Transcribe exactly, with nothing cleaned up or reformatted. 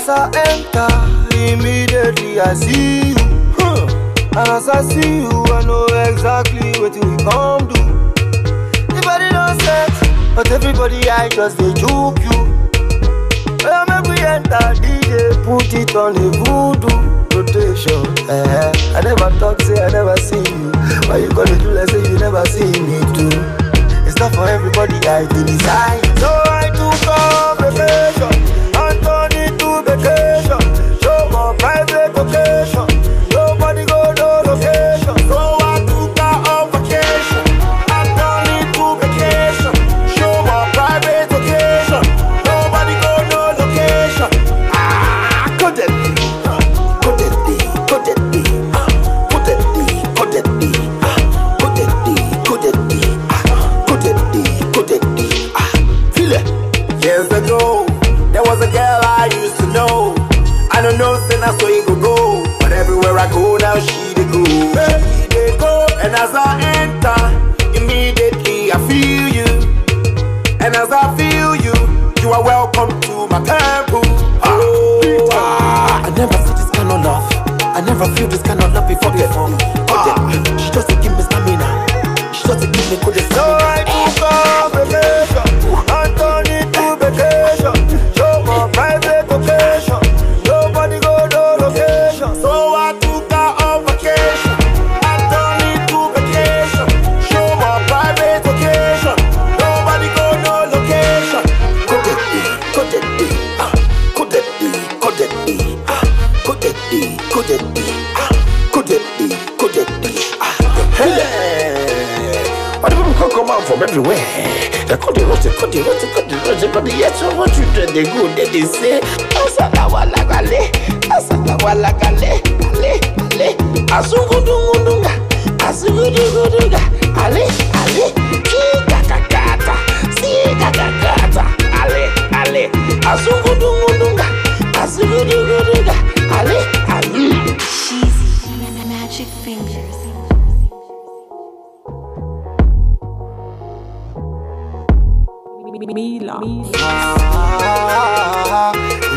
I enter, immediately I see you. Huh. And as I see you, I know exactly what we come do. The body don't set, but everybody I just they juke you. Well, make we enter D J, put it on the voodoo rotation. Eh, I never talk, say I never see you. Why you gonna do like say you never see me too? It's not for everybody, I do design. So I took off vacation and turn it to vacation. Show more private location. Nobody go no location. So I took her on vacation and turn it to vacation. Show more private location. Nobody go no location. Ah, could it be? Could it be? Could it be? Could it be? Could it be? Could it be? Could it be? Could it be? Could it be? Feel it. Years ago, there was a girl I used to know. I don't know, then that's where you go go. But everywhere I go now, she dey go. She dey go, and as I enter, immediately I feel you. And as I feel you, you are welcome to my temple. Oh, ah, I never see this kind of love. I never feel this kind of love before. Before, ah, she just give me stamina. She just give me good stamina. So I took off vacation and turn it to vacation. Show more private location. Nobody go no location. So I took her on vacation and turn it to vacation. Show more private location. Nobody go no location. Could it be? Could it be? Ah, could it be? Could it be? Ah, could it be? Could it be? Ah, could it be? Could it be? Ah, hey. Why do people come out from everywhere? They call the road, they call the road, they call the road, they call the yes, so what you do, they go, they, they say, Asala wala gale, Asala wala gale, ale, ale, Asugudungunga, Asugudunga, ale, ale, Kika kakata, Sika kakata, ale, ale, Asugudunga, Asugudunga, ale, ale. Cheesy magic fingers. Ah,